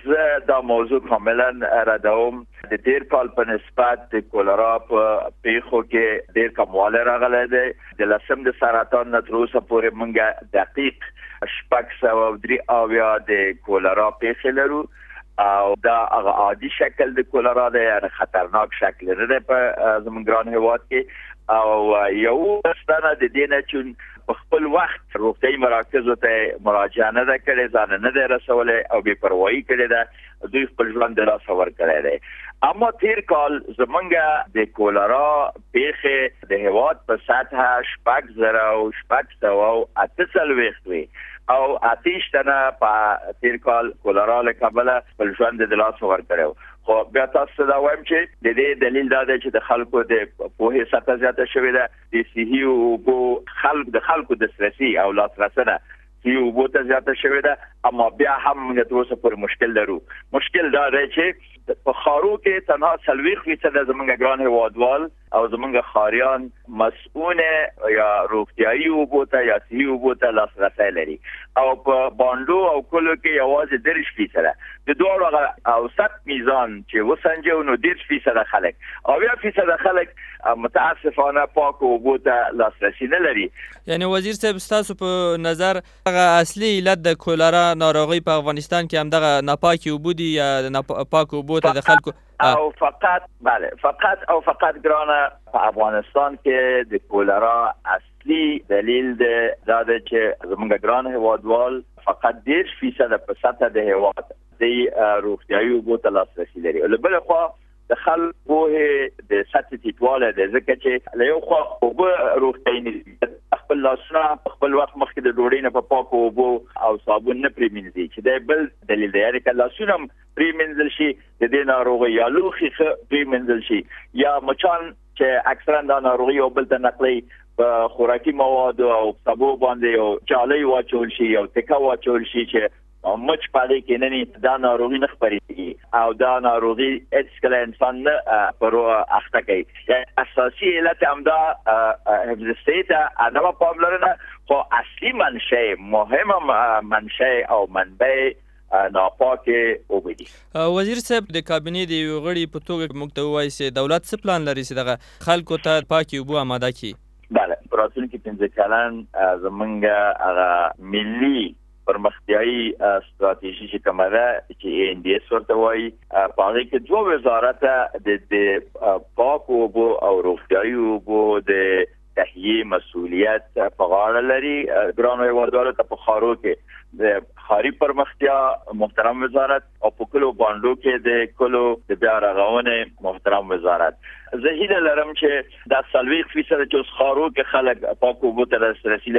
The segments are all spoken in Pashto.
زه دا موضوع کاملا ردوم. د تیر کال په نسبت د کولرا په پیښو کې ډېر کموالی راغلی دی. د لسم د سرطان نه تر اوسه پورې موږ دقیق 603 د کولرا پیښې لرو او دا هغه عادي شکل د کولرا دی، یعنی خطرناک شکل نه دی په زموږ ګران هېواد کې. او یو ستنه د دې نه چې په خپل وخت روغتیايي مراکزو ته مراجعه نه ده کړې، ځان نه ده رسولی او بې پروایي کړې ده، دوی خپل ژوند د لاسه ورکړی دی. اما تیر کال زمونږ د کولرا پیښې د هېواد په سطحه 6,648 وي او 28 تنه په تیر کال کولرا له کبله خپل ژوند د لاسه ورکړی. خو بیا تاسو دا وایم چې د دې دلیل دا دی چې د خلکو د پوهې سطحه زیاته شوې ده، د صحي اوبو د خلکو د دسترسي او لاسرسي صحي اوبو ته زیاته شوې ده. اما بیا هم موږ تر اوسه پورې مشکل لرو. مشکل دا دی چې په ښارو کې تنها 40% زموږ ګران هېوادوال او زموږ ښاریان مسؤون یا روغتیايي اوبو ته یا صحي اوبو ته لاسرسی لري او په بانډو او کلو کې یوازې 30%. د دواړو اوسط میزان چې وسنجو نو 30% خلک او 20% خلک متاسفانه پاک اوبو ته لاسرسی نه لري. یعنی وزیر صاحب ستاسو په نظر هغه اصلي علت د کولرا ناروغي په افغانستان کې همدغه ناپاکي اوبو دي یا ناپاک اوبو ته د خلکو او فقط ګرانه په افغانستان کې د کولرا اصلي دلیل دا دی چې زموږ ګران هېوادوال فقط 10% په سطحه د هېواد د روغتیايي اوبو ته لاسرسی لري. له بلې خوا د خلکو پوهې د سطحې ټیټوالی دی، ځکه چې له یو خوا اوبه روغتیايي نه دي، خپل لاسونه په خپل وخت مخکې د ډوډۍ نه په پاکو اوبو او صابون نه پرېمینځي چې دی بل دلیل دی. یعنې که لاسونه هم پرېمینځل شي د دې ناروغۍ یا لوښي ښه پرېمینځل شي یا مچان چې اکثرا دا ناروغي یو بل ته نقلوي په خوراکي موادو او سبو باندې یو جالۍ واچول شي او تکه واچول شي چې مچ پالی کې نه دا ناروغي نه خپرېږي او دا ناروغي هیڅکله انسان نه پر اخته کوي. اساسي علت همدا حفظ صحت عدم پاملرنه، خو اصلي منشأ مهمه منشأ او منبع ناپاکه اوبه دي. وزیر صاحب د کابینې د یو غړي په توګه موږ ته ووایي چې دولت څه پلان لري چې دغه خلکو ته پاکې اوبه آماده کړي؟ بله، په راتلونکي 15 کلن زموږ هغه ملي پرمختیايي ستراتیژي چې کومه ده چې NDS ورته وایي، په هغې کې 2 وزارته د پاکو اوبو او روغتیايي اوبو د تهیې مسؤلیت په غاړه لري. ګرانو هېوادوالو ته په ښارو کې د ښاري پرمختیا محترم وزارت او په کلو بانډو کې د کلو د بیا رغونې محترم وزارت. زه هیله لرم چې دا 40% چې اوس ښارو کې خلک پاکو اوبو ته لاسرسی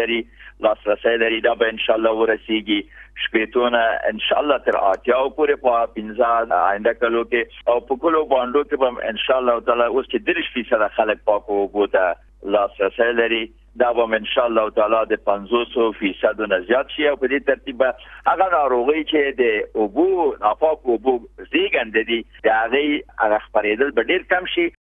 لري دا به انشاءالله ورسیږي 80 انشاءالله تر 80 پورې په 15 آینده کلو کې او په کلو بانډو کې به انشاءالله تعالی اوس چې 30% خلک پاکو اوبو ته لاسرسی لري دا به انشاءالله تعالی د 500% نه زیات شي او په دې ترتیب هغه ناروغي چې د اوبو ناپاک اوبو زیږنده دي د هغې خپرېدل به ډېر کم شي